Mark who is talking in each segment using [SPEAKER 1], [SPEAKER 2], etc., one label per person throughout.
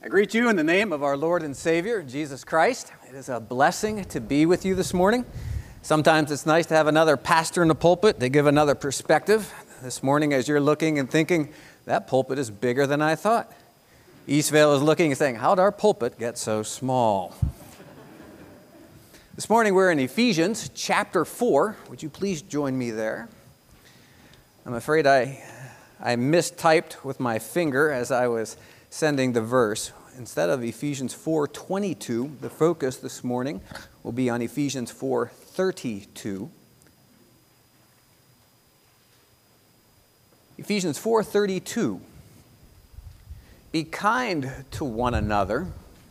[SPEAKER 1] I greet you in the name of our Lord and Savior, Jesus Christ. It is a blessing to be with you this morning. Sometimes it's nice to have another pastor in the pulpit to give another perspective. This morning, as you're looking and thinking, that pulpit is bigger than I thought. Eastvale is looking and saying, how'd our pulpit get so small? This morning, we're in Ephesians chapter 4. Would you please join me there? I'm afraid I mistyped with my finger as I was sending the verse. Instead of Ephesians 4:22, the focus this morning will be on Ephesians 4:32. Ephesians 4:32. Be kind to one another,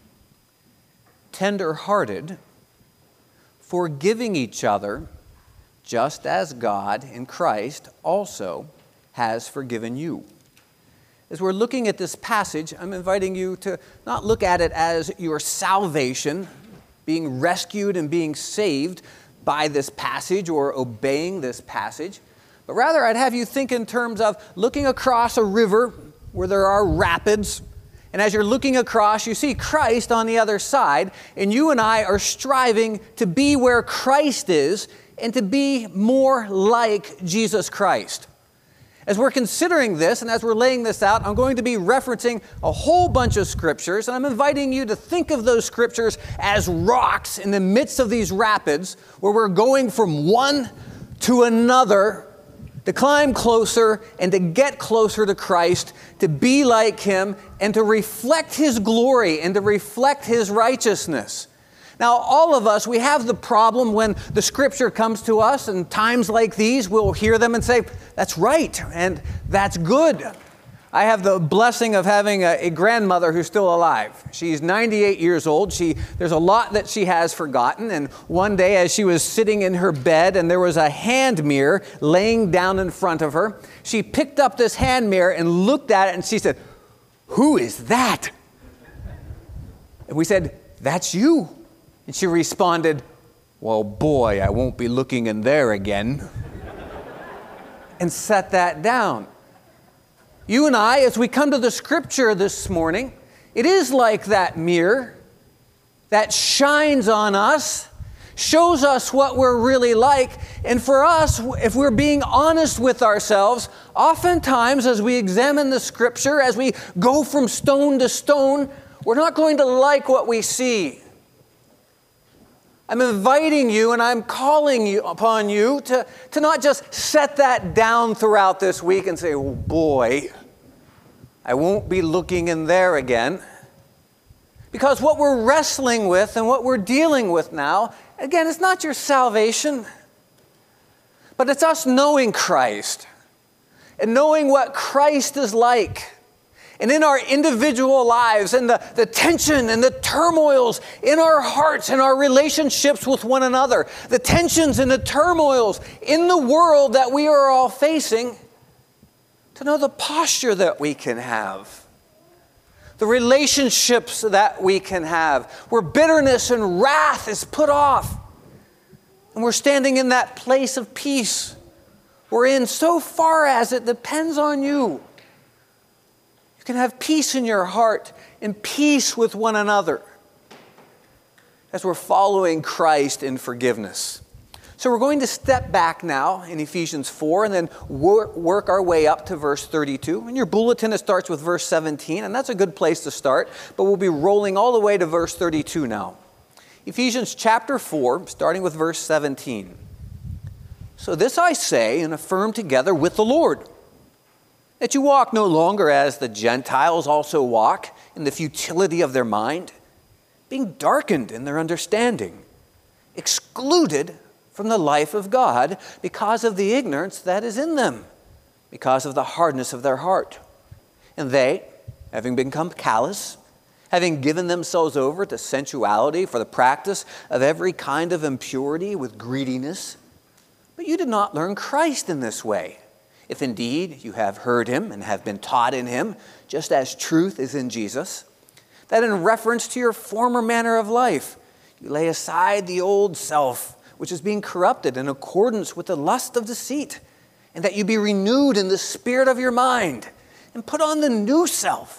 [SPEAKER 1] tender-hearted, forgiving each other, just as God in Christ also has forgiven you. As we're looking at this passage, I'm inviting you to not look at it as your salvation, being rescued and being saved by this passage or obeying this passage, but rather I'd have you think in terms of looking across a river where there are rapids, and as you're looking across, you see Christ on the other side, and you and I are striving to be where Christ is and to be more like Jesus Christ. As we're considering this and as we're laying this out, I'm going to be referencing a whole bunch of scriptures, and I'm inviting you to think of those scriptures as rocks in the midst of these rapids where we're going from one to another to climb closer and to get closer to Christ, to be like Him, and to reflect His glory and to reflect His righteousness. Now, all of us, we have the problem when the Scripture comes to us, and times like these, we'll hear them and say, that's right, and that's good. I have the blessing of having a grandmother who's still alive. She's 98 years old. There's a lot that she has forgotten, and one day as she was sitting in her bed and there was a hand mirror laying down in front of her, she picked up this hand mirror and looked at it, and she said, "Who is that?" And we said, "That's you." And she responded, "Well, boy, I won't be looking in there again." And set that down. You and I, as we come to the Scripture this morning, it is like that mirror that shines on us, shows us what we're really like. And for us, if we're being honest with ourselves, oftentimes as we examine the Scripture, as we go from stone to stone, we're not going to like what we see. I'm inviting you and I'm calling upon you to not just set that down throughout this week and say, "Oh boy, I won't be looking in there again." Because what we're wrestling with and what we're dealing with now, again, it's not your salvation, but it's us knowing Christ and knowing what Christ is like. And in our individual lives and the tension and the turmoils in our hearts and our relationships with one another, the tensions and the turmoils in the world that we are all facing, to know the posture that we can have, the relationships that we can have, where bitterness and wrath is put off, and we're standing in that place of peace. We're in so far as it depends on you. You can have peace in your heart and peace with one another as we're following Christ in forgiveness. So we're going to step back now in Ephesians 4 and then work our way up to verse 32. In your bulletin, it starts with verse 17, and that's a good place to start, but we'll be rolling all the way to verse 32 now. Ephesians chapter 4, starting with verse 17. So this I say and affirm together with the Lord, that you walk no longer as the Gentiles also walk, in the futility of their mind, being darkened in their understanding, excluded from the life of God because of the ignorance that is in them, because of the hardness of their heart. And they, having become callous, having given themselves over to sensuality for the practice of every kind of impurity with greediness, but you did not learn Christ in this way. If indeed you have heard Him and have been taught in Him, just as truth is in Jesus, that in reference to your former manner of life, you lay aside the old self, which is being corrupted in accordance with the lust of deceit, and that you be renewed in the spirit of your mind, and put on the new self,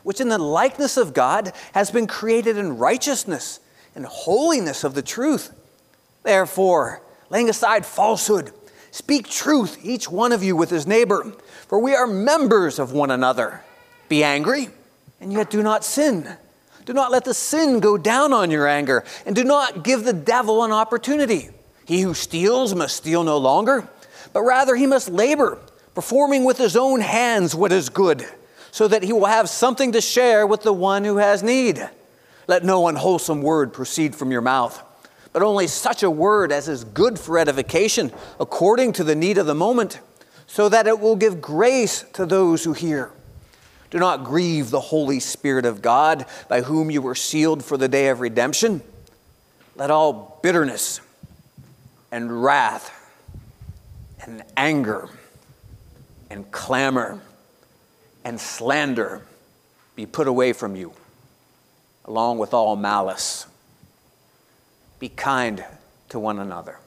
[SPEAKER 1] which in the likeness of God has been created in righteousness and holiness of the truth. Therefore, laying aside falsehood, speak truth, each one of you with his neighbor, for we are members of one another. Be angry, and yet do not sin. Do not let the sin go down on your anger, and do not give the devil an opportunity. He who steals must steal no longer, but rather he must labor, performing with his own hands what is good, so that he will have something to share with the one who has need. Let no unwholesome word proceed from your mouth, but only such a word as is good for edification, according to the need of the moment, so that it will give grace to those who hear. Do not grieve the Holy Spirit of God, by whom you were sealed for the day of redemption. Let all bitterness and wrath and anger and clamor and slander be put away from you, along with all malice. Be kind to one another,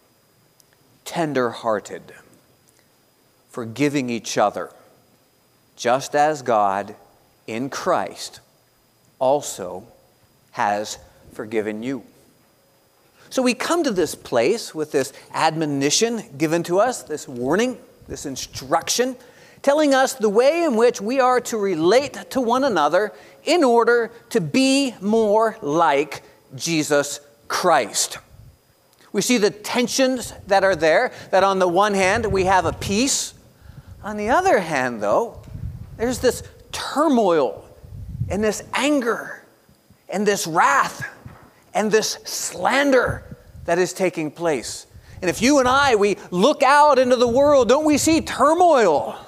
[SPEAKER 1] tender-hearted, forgiving each other, just as God in Christ also has forgiven you. So we come to this place with this admonition given to us, this warning, this instruction, telling us the way in which we are to relate to one another in order to be more like Jesus Christ. We see the tensions that are there, that on the one hand we have a peace. On the other hand, though, there's this turmoil and this anger and this wrath and this slander that is taking place. And if you and we look out into the world, don't we see turmoil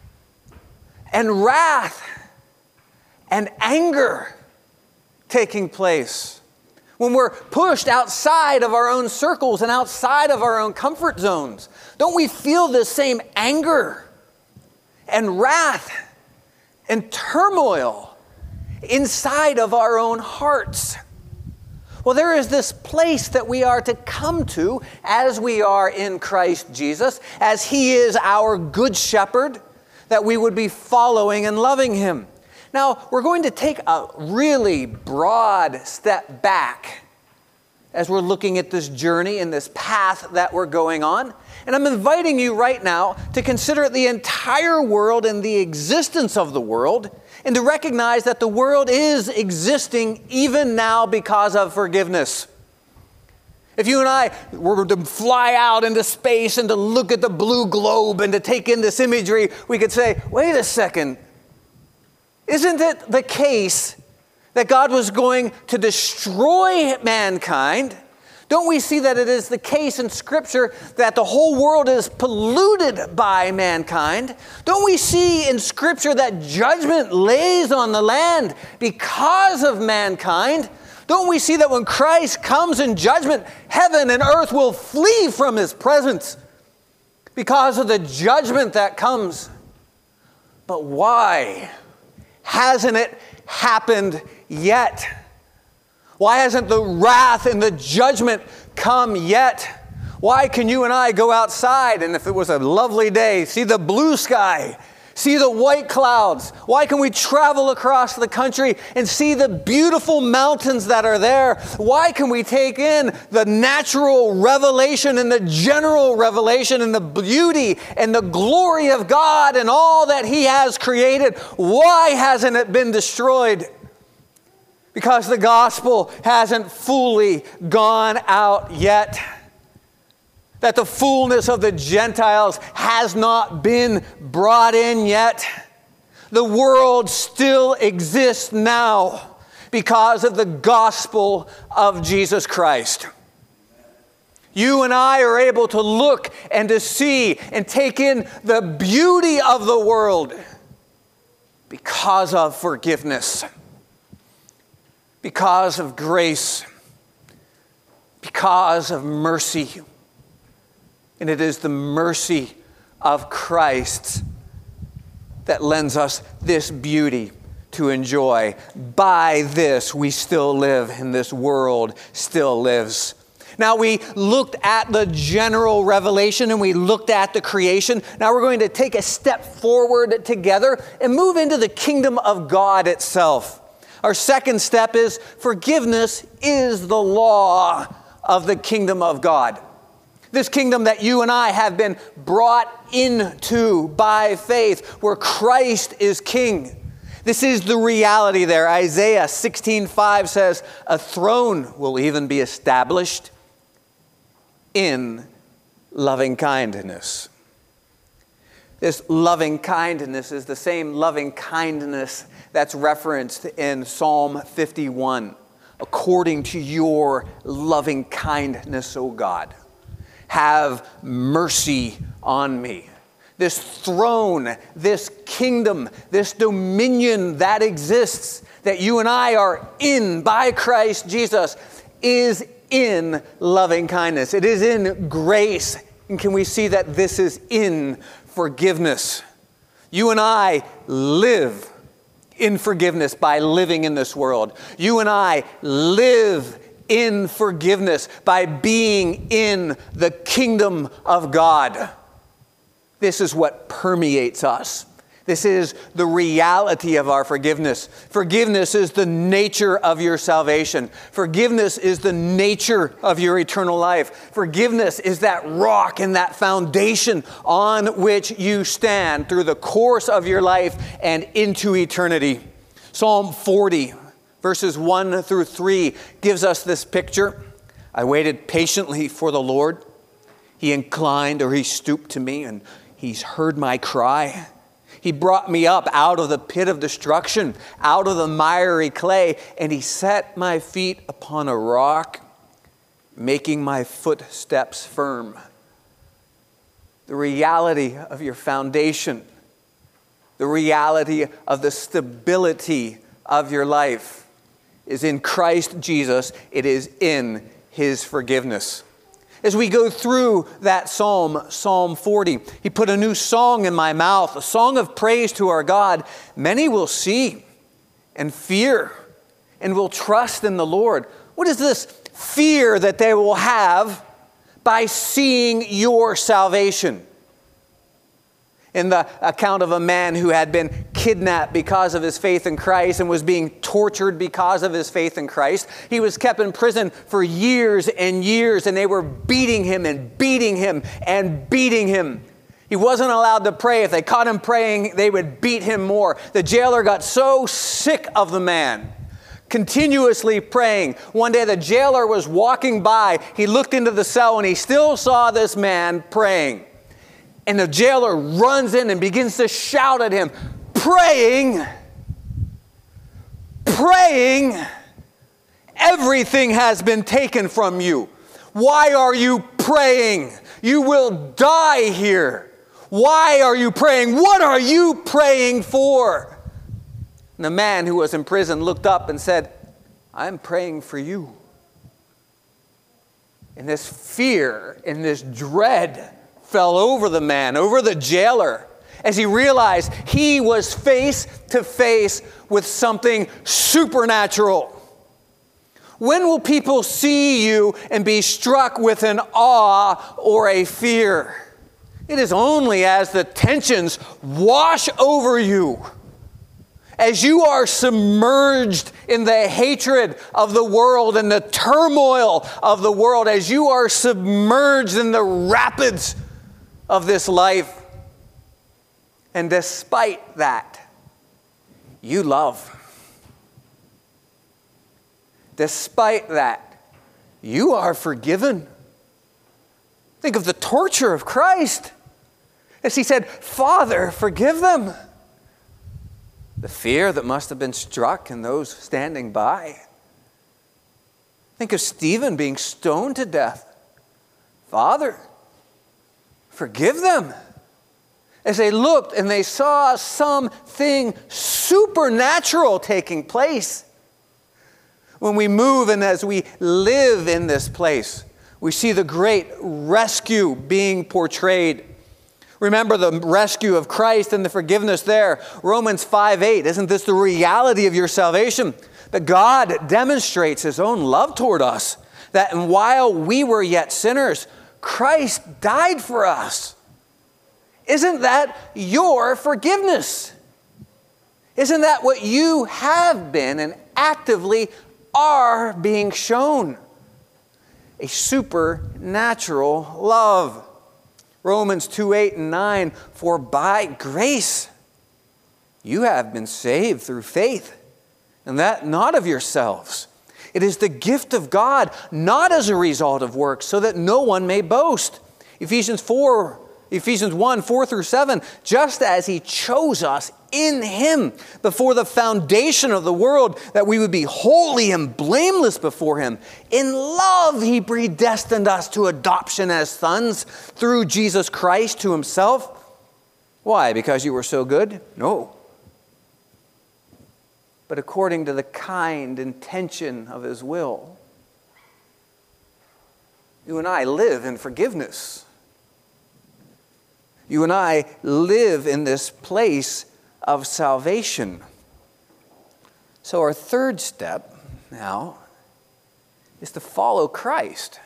[SPEAKER 1] and wrath and anger taking place? When we're pushed outside of our own circles and outside of our own comfort zones, don't we feel this same anger and wrath and turmoil inside of our own hearts? Well, there is this place that we are to come to as we are in Christ Jesus, as he is our good shepherd, that we would be following and loving him. Now, we're going to take a really broad step back as we're looking at this journey and this path that we're going on. And I'm inviting you right now to consider the entire world and the existence of the world, and to recognize that the world is existing even now because of forgiveness. If you and I were to fly out into space and to look at the blue globe and to take in this imagery, we could say, wait a second, isn't it the case that God was going to destroy mankind? Don't we see that it is the case in Scripture that the whole world is polluted by mankind? Don't we see in Scripture that judgment lays on the land because of mankind? Don't we see that when Christ comes in judgment, heaven and earth will flee from his presence because of the judgment that comes? But why hasn't it happened yet? Why hasn't the wrath and the judgment come yet? Why can you and I go outside and if it was a lovely day, see the blue sky, see the white clouds? Why can we travel across the country and see the beautiful mountains that are there? Why can we take in the natural revelation and the general revelation and the beauty and the glory of God and all that he has created? Why hasn't it been destroyed? Because the gospel hasn't fully gone out yet. That the fullness of the Gentiles has not been brought in yet. The world still exists now because of the gospel of Jesus Christ. You and I are able to look and to see and take in the beauty of the world because of forgiveness, because of grace, because of mercy. And it is the mercy of Christ that lends us this beauty to enjoy. By this we still live, and this world still lives. Now, we looked at the general revelation and we looked at the creation. Now we're going to take a step forward together and move into the kingdom of God itself. Our second step is forgiveness is the law of the kingdom of God. This kingdom that you and I have been brought into by faith, where Christ is king. This is the reality there. Isaiah 16:5 says, a throne will even be established in loving kindness. This loving kindness is the same loving kindness that's referenced in Psalm 51. According to your loving kindness, O God, have mercy on me. This throne, this kingdom, this dominion that exists, that you and I are in by Christ Jesus, is in loving kindness. It is in grace. And can we see that this is in forgiveness? You and I live in forgiveness by living in this world. You and I live in forgiveness by being in the kingdom of God. This is what permeates us. This is the reality of our forgiveness. Forgiveness is the nature of your salvation. Forgiveness is the nature of your eternal life. Forgiveness is that rock and that foundation on which you stand through the course of your life and into eternity. Psalm 40, verses 1 through 3 gives us this picture. I waited patiently for the Lord. He inclined, or he stooped to me, and he's heard my cry. He brought me up out of the pit of destruction, out of the miry clay, and he set my feet upon a rock, making my footsteps firm. The reality of your foundation, the reality of the stability of your life is in Christ Jesus. It is in his forgiveness. As we go through that psalm, Psalm 40, he put a new song in my mouth, a song of praise to our God. Many will see and fear and will trust in the Lord. What is this fear that they will have by seeing your salvation? In the account of a man who had been kidnapped because of his faith in Christ and was being tortured because of his faith in Christ. He was kept in prison for years and years, and they were beating him and beating him and beating him. He wasn't allowed to pray. If they caught him praying, they would beat him more. The jailer got so sick of the man, continuously praying. One day the jailer was walking by. He looked into the cell and he still saw this man praying. And the jailer runs in and begins to shout at him, praying, everything has been taken from you. Why are you praying? You will die here. Why are you praying? What are you praying for? And the man who was in prison looked up and said, I'm praying for you. And this fear and this dread fell over the man, over the jailer, as he realized he was face to face with something supernatural. When will people see you and be struck with an awe or a fear? It is only as the tensions wash over you, as you are submerged in the hatred of the world and the turmoil of the world, as you are submerged in the rapids of this life. And despite that, you love. Despite that, you are forgiven. Think of the torture of Christ as he said, Father, forgive them. The fear that must have been struck in those standing by. Think of Stephen being stoned to death. Father, forgive them. As they looked and they saw something supernatural taking place. When we move and as we live in this place, we see the great rescue being portrayed. Remember the rescue of Christ and the forgiveness there. Romans 5:8. Isn't this the reality of your salvation? That God demonstrates his own love toward us. that while we were yet sinners, Christ died for us. Isn't that your forgiveness? Isn't that what you have been and actively are being shown? A supernatural love. Romans 2:8 and 9, for by grace you have been saved through faith, and that not of yourselves. It is the gift of God, not as a result of works, so that no one may boast. Ephesians 1, 4 through 7, just as he chose us in him before the foundation of the world, that we would be holy and blameless before him. In love, he predestined us to adoption as sons through Jesus Christ to himself. Why? Because you were so good? No. But according to the kind intention of his will. You and I live in forgiveness. You and I live in this place of salvation. So our third step now is to follow Christ.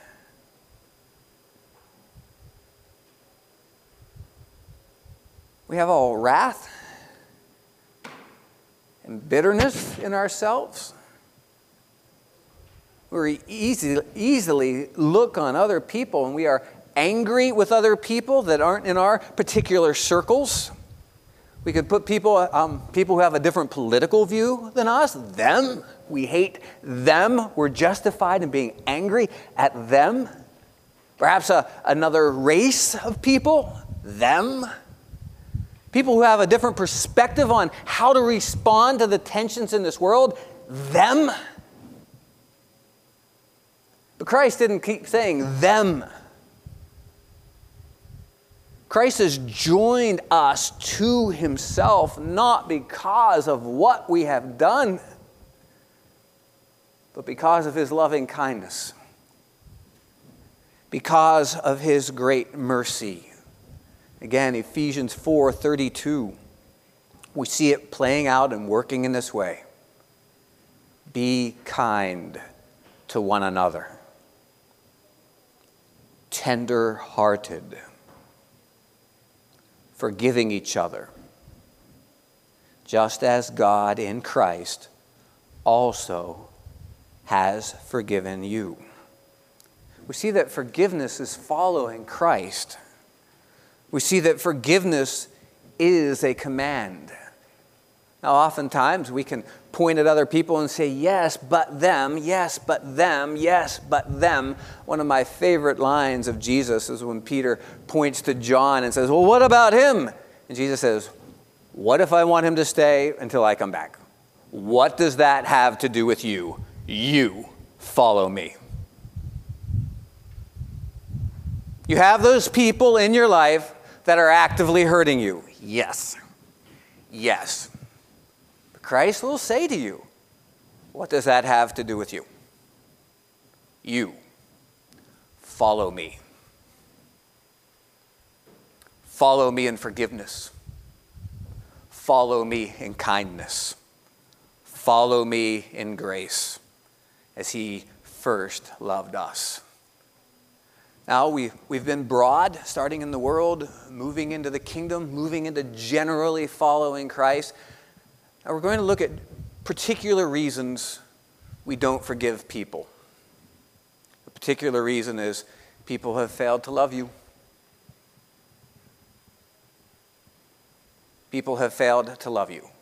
[SPEAKER 1] We have all wrath and bitterness in ourselves. We easily look on other people, and we are angry with other people that aren't in our particular circles. We could put people who have a different political view than us, them. We hate them. We're justified in being angry at them. Perhaps another race of people, them. People who have a different perspective on how to respond to the tensions in this world, them. But Christ didn't keep saying them. Christ has joined us to himself, not because of what we have done, but because of his loving kindness, because of his great mercy. Again, Ephesians 4:32, we see it playing out and working in this way. Be kind to one another, tender-hearted, forgiving each other, just as God in Christ also has forgiven you. We see that forgiveness is following Christ. We see that forgiveness is a command. Now, oftentimes we can point at other people and say, yes, but them, yes, but them, yes, but them. One of my favorite lines of Jesus is when Peter points to John and says, well, what about him? And Jesus says, what if I want him to stay until I come back? What does that have to do with you? You follow me. You have those people in your life that are actively hurting you. Yes. Yes. Christ will say to you, what does that have to do with you? You. Follow me. Follow me in forgiveness. Follow me in kindness. Follow me in grace, as he first loved us. Now, we've been broad, starting in the world, moving into the kingdom, moving into generally following Christ. Now we're going to look at particular reasons we don't forgive people. The particular reason is people have failed to love you. People have failed to love you.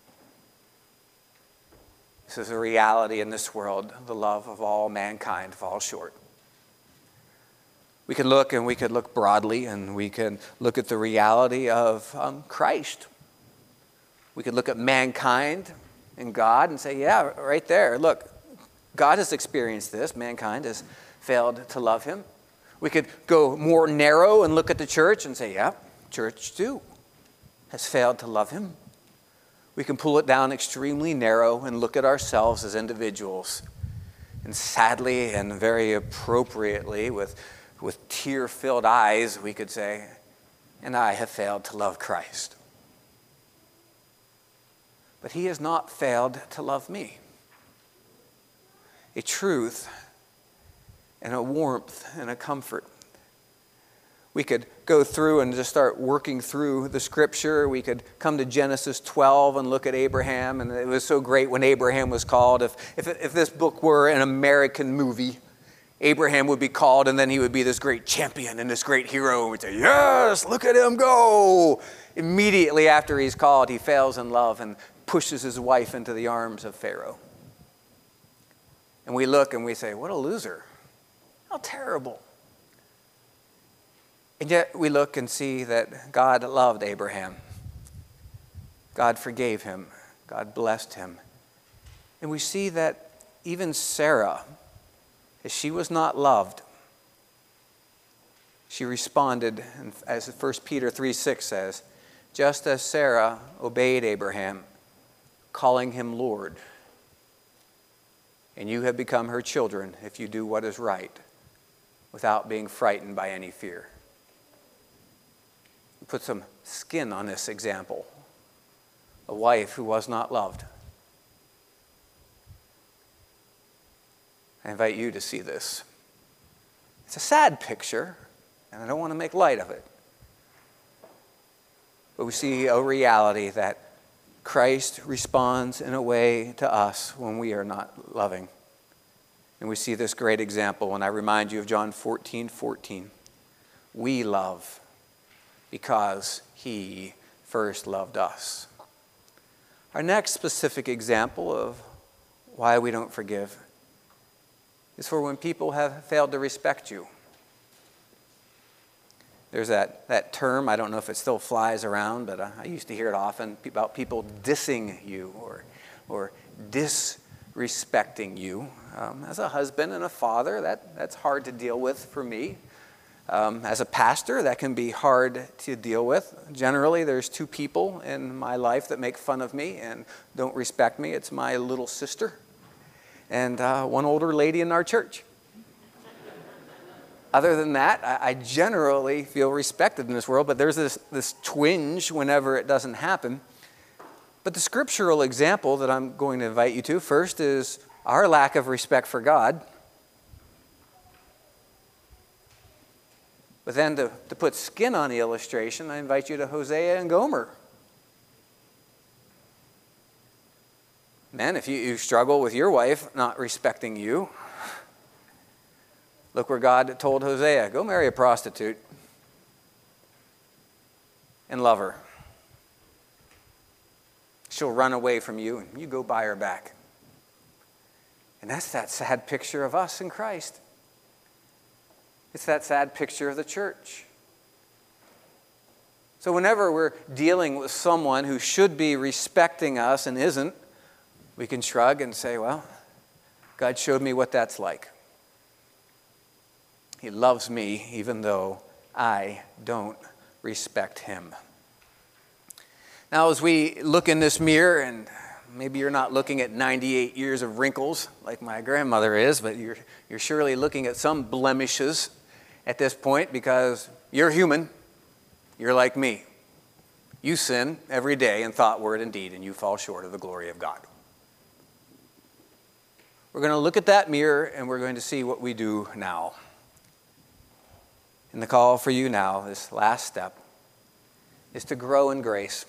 [SPEAKER 1] This is a reality in this world. The love of all mankind falls short. We can look, and we could look broadly, and we can look at the reality of Christ. We could look at mankind and God and say, yeah, right there, look, God has experienced this. Mankind has failed to love him. We could go more narrow and look at the church and say, yeah, church too has failed to love him. We can pull it down extremely narrow and look at ourselves as individuals. And sadly and very appropriately, with tear-filled eyes, we could say, and I have failed to love Christ. But he has not failed to love me. A truth and a warmth and a comfort. We could go through and just start working through the scripture. We could come to Genesis 12 and look at Abraham. And it was so great when Abraham was called. If this book were an American movie, Abraham would be called, and then he would be this great champion and this great hero. And we'd say, yes, look at him go. Immediately after he's called, he fails in love and pushes his wife into the arms of Pharaoh. And we look and we say, what a loser. How terrible. And yet we look and see that God loved Abraham. God forgave him. God blessed him. And we see that even Sarah, as she was not loved, she responded, as 1 Peter 3:6 says, just as Sarah obeyed Abraham, calling him Lord. And you have become her children if you do what is right, without being frightened by any fear. Put some skin on this example. A wife who was not loved. I invite you to see this. It's a sad picture, and I don't want to make light of it. But we see a reality that Christ responds in a way to us when we are not loving. And we see this great example when I remind you of John 14:14. We love because he first loved us. Our next specific example of why we don't forgive is for when people have failed to respect you. There's that term, I don't know if it still flies around, but I used to hear it often about people dissing you or disrespecting you. As a husband and a father, that's hard to deal with for me. As a pastor, that can be hard to deal with. Generally, there's two people in my life that make fun of me and don't respect me. It's my little sister and one older lady in our church. Other than that, I generally feel respected in this world, but there's this twinge whenever it doesn't happen. But the scriptural example that I'm going to invite you to first is our lack of respect for God. But then to put skin on the illustration, I invite you to Hosea and Gomer. Men, if you struggle with your wife not respecting you, look where God told Hosea, go marry a prostitute and love her. She'll run away from you and you go buy her back. And that's that sad picture of us in Christ. It's that sad picture of the church. So whenever we're dealing with someone who should be respecting us and isn't, we can shrug and say, well, God showed me what that's like. He loves me even though I don't respect him. Now, as we look in this mirror, and maybe you're not looking at 98 years of wrinkles like my grandmother is, but you're surely looking at some blemishes at this point because you're human. You're like me. You sin every day in thought, word, and deed, and you fall short of the glory of God. We're going to look at that mirror and we're going to see what we do now. And the call for you now, this last step, is to grow in grace.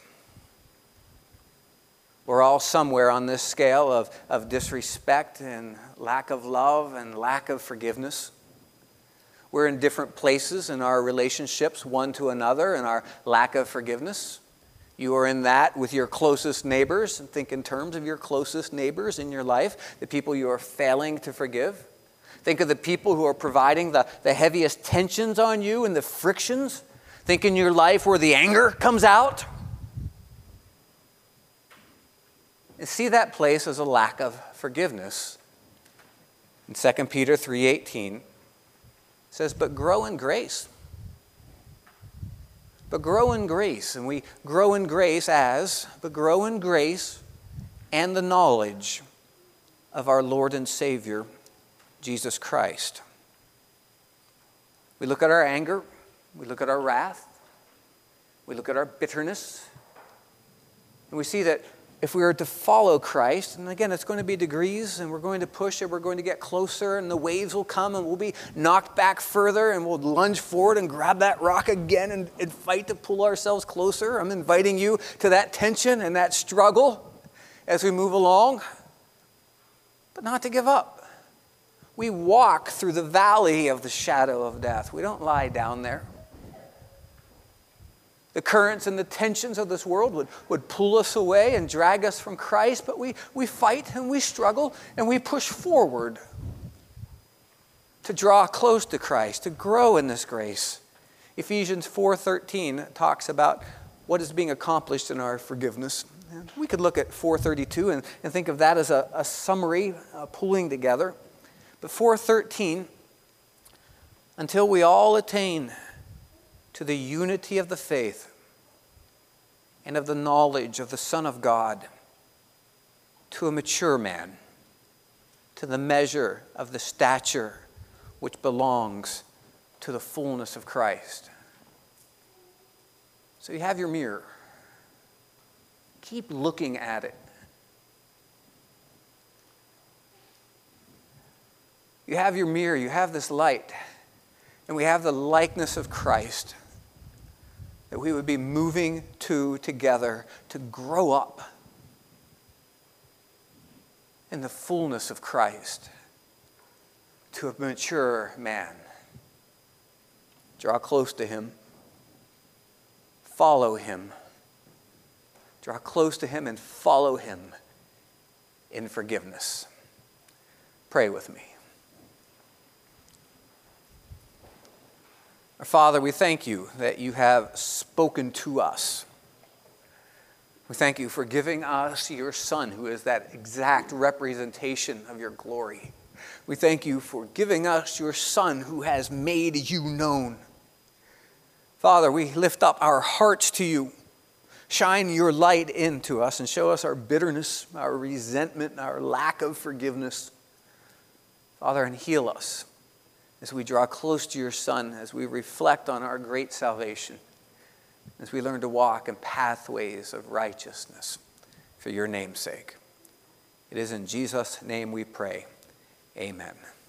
[SPEAKER 1] We're all somewhere on this scale of disrespect and lack of love and lack of forgiveness. We're in different places in our relationships one to another and our lack of forgiveness. You are in that with your closest neighbors, and think in terms of your closest neighbors in your life, the people you are failing to forgive. Think of the people who are providing the heaviest tensions on you and the frictions. Think in your life where the anger comes out. And see that place as a lack of forgiveness. In 2 Peter 3:18, it says, but grow in grace. But grow in grace. And we grow in grace but grow in grace and the knowledge of our Lord and Savior, Jesus Christ. We look at our anger. We look at our wrath. We look at our bitterness. And we see that if we are to follow Christ, and again, it's going to be degrees, and we're going to push and we're going to get closer, and the waves will come, and we'll be knocked back further, and we'll lunge forward and grab that rock again and fight to pull ourselves closer. I'm inviting you to that tension and that struggle as we move along, but not to give up. We walk through the valley of the shadow of death. We don't lie down there. The currents and the tensions of this world would pull us away and drag us from Christ, but we fight and we struggle and we push forward to draw close to Christ, to grow in this grace. Ephesians 4:13 talks about what is being accomplished in our forgiveness. And we could look at 4:32 and think of that as a summary, pulling together. But 4:13, until we all attain to the unity of the faith and of the knowledge of the Son of God, to a mature man, to the measure of the stature which belongs to the fullness of Christ. So you have your mirror. Keep looking at it. You have your mirror, you have this light, and we have the likeness of Christ that we would be moving together to grow up in the fullness of Christ, to a mature man. Draw close to him. Follow him. Draw close to him and follow him in forgiveness. Pray with me. Our Father, we thank you that you have spoken to us. We thank you for giving us your Son, who is that exact representation of your glory. We thank you for giving us your Son, who has made you known. Father, we lift up our hearts to you. Shine your light into us and show us our bitterness, our resentment, our lack of forgiveness. Father, and heal us as we draw close to your Son, as we reflect on our great salvation, as we learn to walk in pathways of righteousness for your name's sake. It is in Jesus' name we pray. Amen.